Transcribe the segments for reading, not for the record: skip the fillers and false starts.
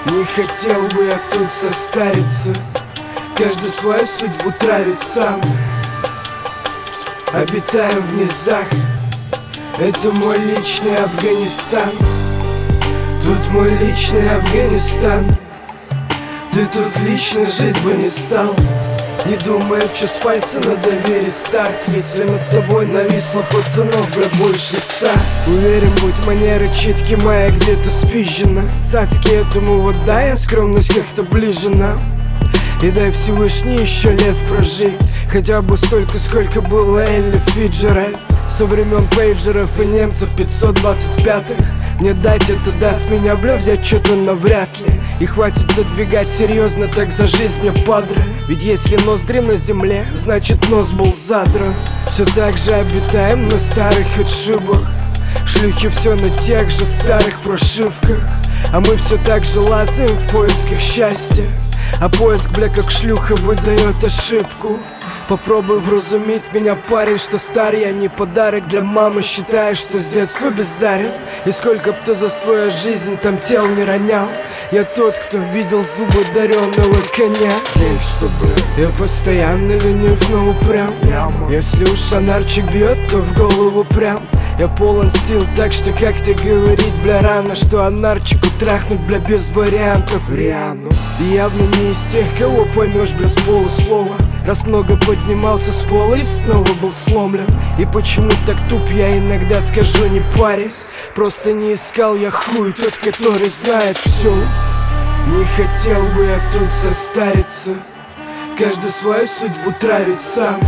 Не хотел бы я тут состариться, каждый свою судьбу травит сам. Обитаем в низах, это мой личный Афганистан. Тут мой личный Афганистан. Ты тут лично жить бы не стал, не думая, что с пальца надо рестарт. Если над тобой нависло пацанов, бля, больше 100. Уверен, будь манера читки моя где-то спизжена. Цацки этому вот дай, а скромность как-то ближе нам. И дай Всевышний еще лет прожить, хотя бы столько, сколько было Элли Фиджеральд. Со времен пейджеров и немцев 525-х. Мне дать это даст меня, бля, взять что-то навряд ли. И хватит задвигать серьезно, так за жизнь мне падре. Ведь если ноздри на земле, значит нос был задран. Все так же обитаем на старых отшибах, шлюхи все на тех же старых прошивках. А мы все так же лазаем в поисках счастья, а поиск, бля, как шлюха выдает ошибку. Попробуй вразумить меня, парень, что старый я не подарок для мамы. Считаешь, что с детства бездарен, и сколько б ты за свою жизнь там тел не ронял. Я тот, кто видел зубы даренного коня. Я постоянно ленив, но упрям. Если уж анарчик бьет, то в голову прям. Я полон сил, так что как ты говорить, бля, рано, что анарчику трахнуть, бля, без вариантов Риану. И явно не из тех, кого поймешь, бля, с полуслова. Раз много поднимался с пола и снова был сломлен. И почему так туп, я иногда скажу, не парясь. Просто не искал я хуй, тот, который знает все. Не хотел бы я тут состариться, каждый свою судьбу травит сам.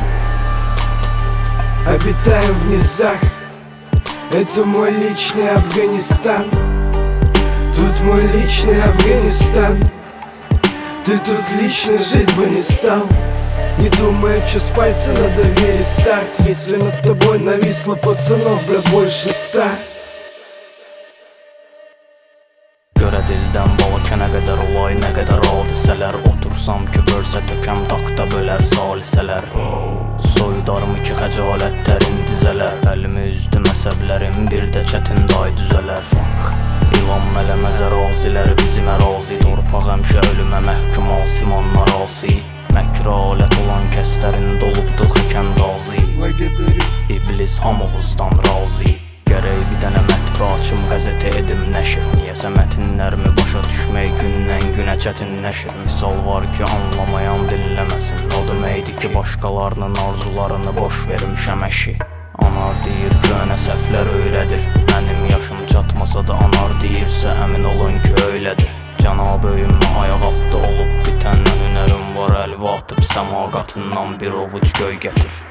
Обитаем в низах, это мой личный Афганистан. Тут мой личный Афганистан. Ты тут лично жить бы не стал, не думая, что с пальца надо рестарт. Если над тобой нависло пацанов, бля, больше 100. Görə dildən balakə nə qədər olay, nə qədər al desələr. Otursam ki, bölsə tökəm takta bölər salisələr. Soyudarmı ki, xəcalətlərin dizələr. Əlimi üzdü məsəblərim, bir də çətin day düzələr. İlan mələməz ərazilər bizim ərazi. Torpaq həmşə ölümə məhkum asiman narasi. Məkrə alət olan kəslərin dolubdur xəkən dazi. İblis hamımızdan razı. Gərək bir dənə mətbə açım, qəzetə edim nəşr. Niyəsə mətinlərimi başa düşmək gündən günə çətinləşir. Misal var ki, anlamayan dinləməsin. O deməkdir ki, başqalarının arzularını boş vermişəm əşi. Anar deyir könə səhvlər öylədir. Mənim yaşım çatmasa da anar deyirsə, əmin olun ki, öylədir. Cənab öyümə ayaq altda olub bitəndən hünərim var. Əlvi atıb səma qatından bir ovuc göy gətir.